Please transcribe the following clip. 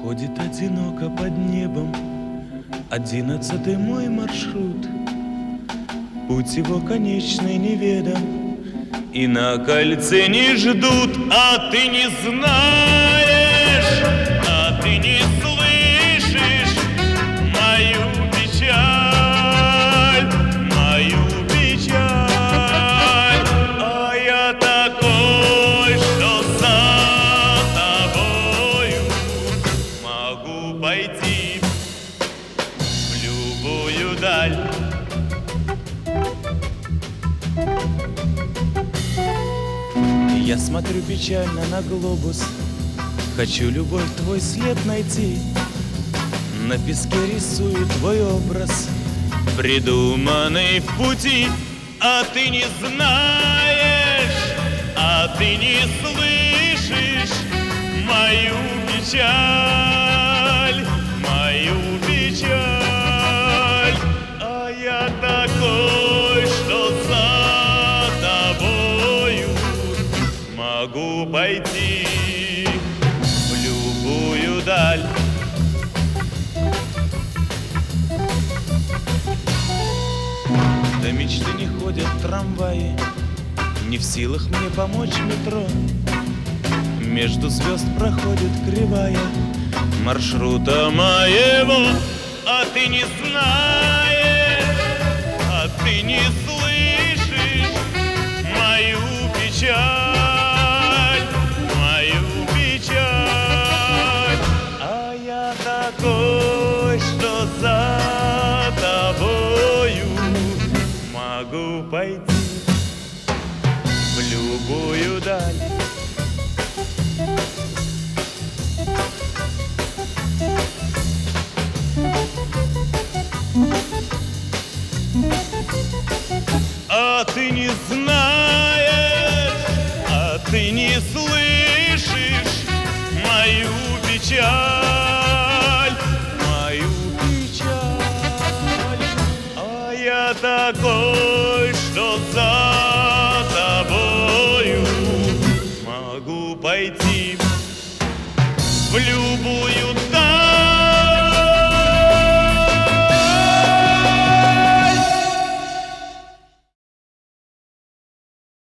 Ходит одиноко под небом 11-й мой маршрут. Путь его конечный неведом, и на кольце не ждут. А ты не знаешь, а ты не слышишь мою печаль, мою печаль. А я такой, что за тобою могу пойти в любую даль. Я смотрю печально на глобус, хочу любовь твой след найти. На песке рисую твой образ, придуманный в пути. А ты не знаешь, а ты не слышишь мою печаль, мою печаль. А я такой, что за тобою могу пойти в любую даль. До мечты не ходят трамваи, не в силах мне помочь метро. Между звезд проходит кривая маршрута моего. А ты не знаешь, а ты не слышишь мою печаль, мою печаль. А я такой, что за тобою могу пойти в любую даль. А ты не знаешь, а ты не слышишь мою печаль, мою печаль. А я такой, что за тобою могу пойти в любую